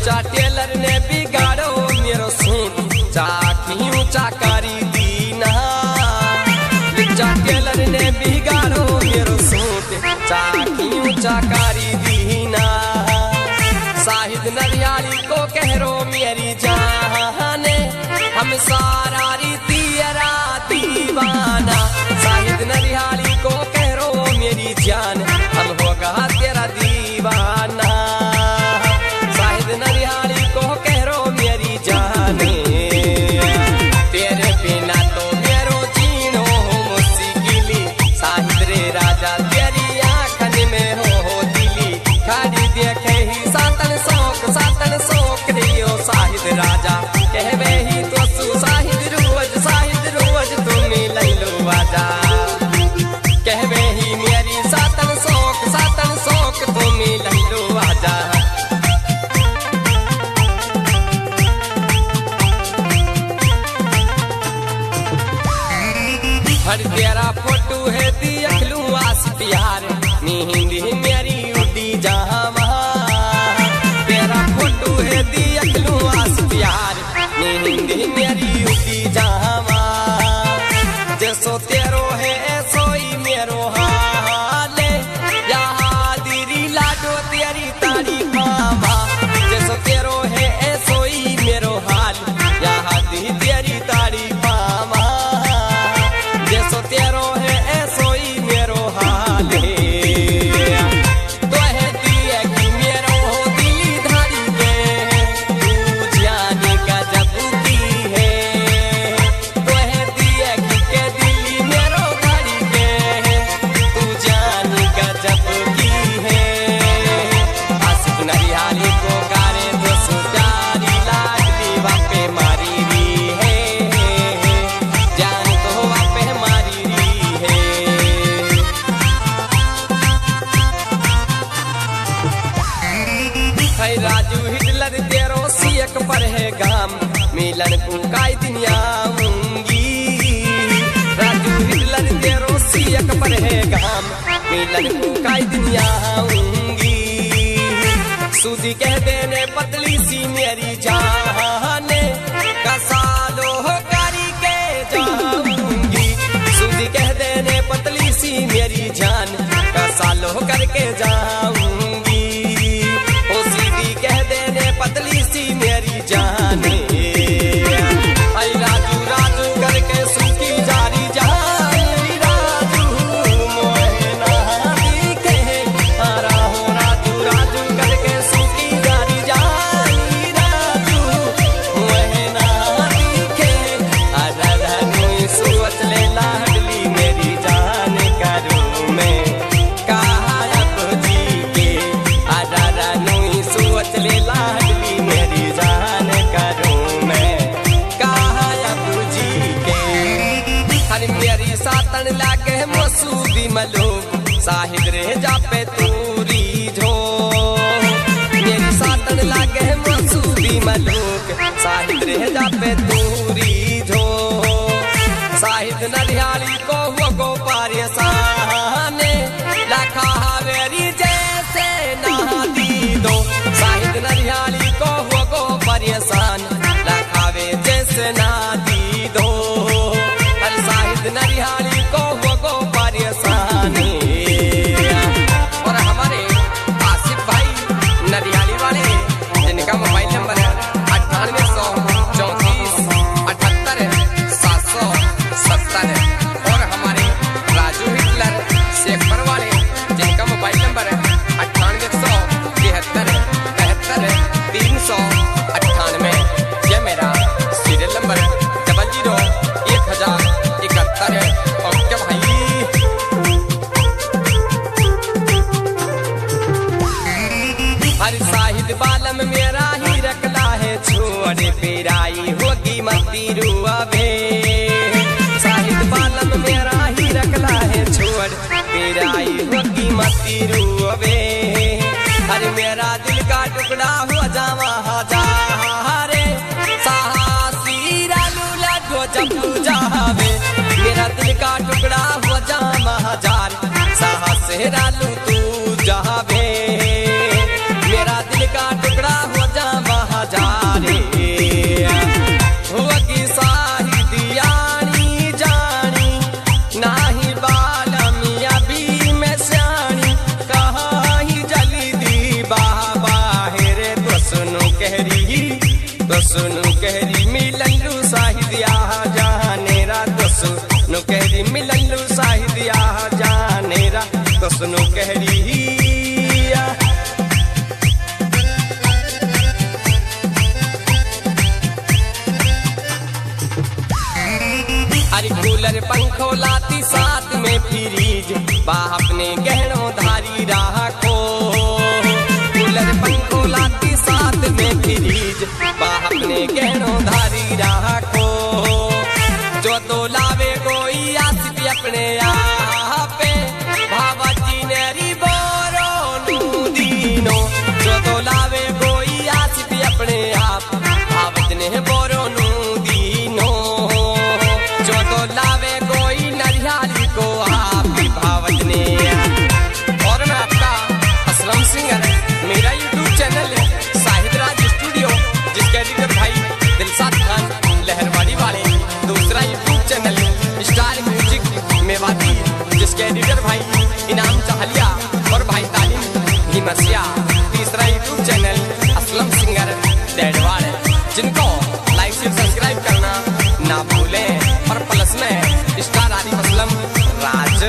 लुच्चा Taylor ने बिगाड़ो मेरो suit चाकी ऊंचा करी दीना। लुच्चा टेलर ने बिगाड़ो मेरो सूट चाकी ऊंचा करी दीना। शाहिद नरियाली को कहरो मेरी जाने हम सारा तेरा दीवाना। शाहिद नरियाली को कहरो मेरी जान हम होगा तेरा दीवाना। शाहिद नरियाली को कहरो मेरी जाने तेरे बिना तो मेरो जीनो मुश्किली। शाहिद रे राजा तेरी आँखन में हो दिली खाली देखे ही सातन शौक रियो। शाहिद राजा कहवे ही तो सु शाहिद रोज तुम लैलो आजा। कहवे ही मेरी सातन शौक तुम लैलो आजा। हर तेरा फोटो है देख लूं आस प्यार नींद मेरी उड़ी जहां वहां। तेरा फोटो है देख लूं आस प्यार नींद मेरी उड़ी जहां वहां। जैसो तेरो है ऐसो ही मेरो हाल यहाँ दिरी लाडो तेरी तारी मामा। जैसो तेरो है ऐसो ही मेरो हाल यहाँ दी तेरी तारी मामा। जैसो तेरो है ऐसो ही मेरो हाल तो है दिए कि मेरो दिली धारी के तू जाने का जब की है। तो है दिए कि के दिली मेरो धारी के तू जाने का जब की है। आसिफ नरियाली को गारे दोस्तों प्यारी लागली वापे मारी री है जान तो वापे मारी री है। राजू हिटलर तेरो सियक पर है गाम मिलन को काई दिन आऊंगी। राजू हिटलर तेरो सियक पर है गाम मिलन को काई दिन आऊंगी। सूदी कह देने पतली सी मेरी जाने कसालो करी के जाऊंगी। सूदी कह देने पतली सी मेरी जान कसालो करके जाऊंगी। ओ सीधी कह देने पतली सी मेरी जाने आई राजू करके सूखी जारी जानी। राजू मोहे ना दिखे आरा हो राजू करके सूखी जारी जानी। राजू मोहे ना दिखे आरा रानू सोच ले लाडली मेरी जान करूं मैं कहा अब जी के। आरा रानू सोच ले लाडली मेरी जान करूं मैं कहा अब जी के। हर मेरी सातन लागे मसूदी मलो शाहिद रे जापे तूरी झो। मेरी सातन लागे मसूदी मलोक शाहिद रे जापे तूरी झो। शाहिद नरियाली को हुआ गो पारियसाने लखा हवेरी जैसे ना दी दो। शाहिद नरियाली को हुआ गो पारियसान लखावे जैसे ना दी दो। हर शाहिद नरियाली को हुआ गो पारियसाने। और हमारे आसिफ भाई नरियाली वाले जिनका मोबाइल नंबर है 9834 78 770 और हमारे राजू हिटलर शेखर वाले जिनका मोबाइल नंबर है 9873 73 398। यह मेरा सीरियल नंबर है 001071। और क्या भाई हर शाहिद बालम मेरा ही रखला है छोड़े पेराई होगी मती रुआवे। शाहिद बालम मेरा ही रखला है छोड़ पेराई होगी मती रुआवे। हर मेरा दिल का टुकड़ा हो जावा हजारे साहसी रालू लगो जब जावे। मेरा दिल का टुकड़ा हो जावा हजार साहस रालू तू जावे। मेरा दिल का टुकड़ा हो जावा दोसनु कहरी मिलनु साहिदिया जानेरा दोसनु कहरी मिलनु साहिदिया जानेरा दोसनु कहरी अरे कूलर पंखो लाती साथ में फ्रीज बाप ने गहनों धारी राह को कूलर पंखो लाती साथ में फ्रीज बाप ने गहनों धारी राह को जो तो लावे कोई आसिफ अपने आप पे भावा जी नेरी बोरो नूदीनो जो तो लावे कोई आसिफ अपने आप भावत ने बोरो नूदीनो जो तो लावे कोई नरियाली को आप भावत ने। और मैं आपका असलम सिंगर, मेरा यूट्यूब चैनल है साहिद राज स्टूडियो जिसके एडिटर भाई दिलशाद खान लहरवाड़ी वाले, दूसरा YouTube channel star music Mewati जिसके एडिटर भाई इनाम चाहलिया और भाई तालीम हिमसिया, तीसरा YouTube channel Aslam singer Dedwad जिनको लाइक शेयर सब्सक्राइब करना ना भूलें और प्लस में स्टार आरिफ असलम राज।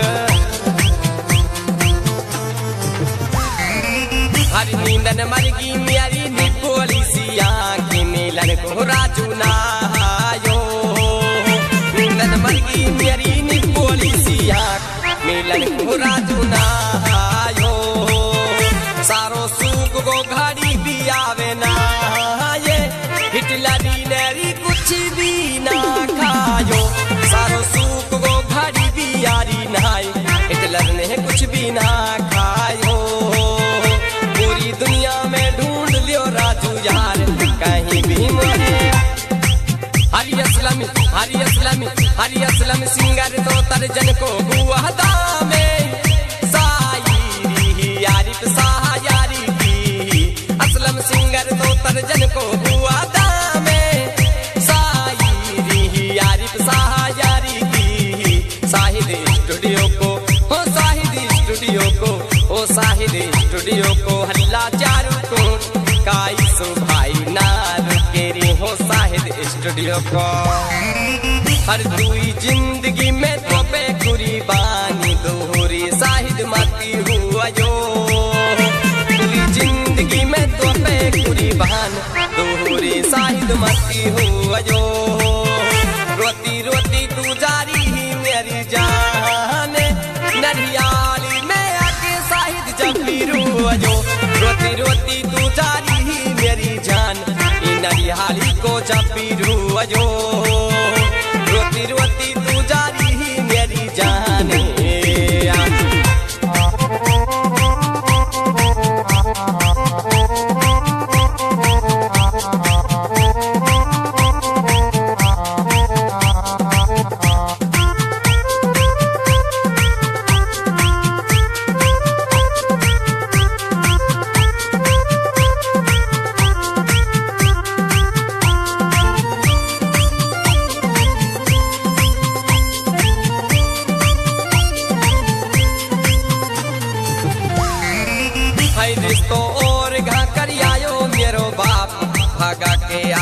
हर नींदन मरगी मेरी निकोली सी आँखें मिलन को राजू ना आयो, नींदन मरगी मेरी निकोली सी आँख मिलन को राजू ना आयो, सारो सूख को घड़ी भी आवे ना ये हिटलरी नेरी कुछ भी ना खायो, सारो सूख को घड़ी भी यारी नहाई हिटलर ने कुछ भी ना खायो, पूरी दुनिया में ढूंढ लियो राजू यार कहीं भी मोरे। हरी असलम सिंगर तो तर्जन को गुआदा में सायरी आरिफ साहा यारी की, असलम सिंगर तो तर्जन को गुआदा में सायरी आरिफ साहा यारी की, साहिद स्टूडियो को हो साहिद स्टूडियो को हो साहिद स्टूडियो को हल्ला चारू को काई सो भाई नार के रे हो साहिद स्टूडियो को। हर दुई जिंदगी में तो पे कुर्बानी दोहरी साहिद माती हुआ जो, पूरी जिंदगी में तो पे कुर्बान दोहरी साहिद माती हुआ जो, रोती रोती तू जारी ही मेरी जान नरियाली में आके साहिद जबीरू जो, रोती रोती तू जारी ही मेरी जान नरियाली को जबीरू जो, रोती रोती तू जारी ही मेरी जान। दोस्तों और घा कर आयो मेरो बा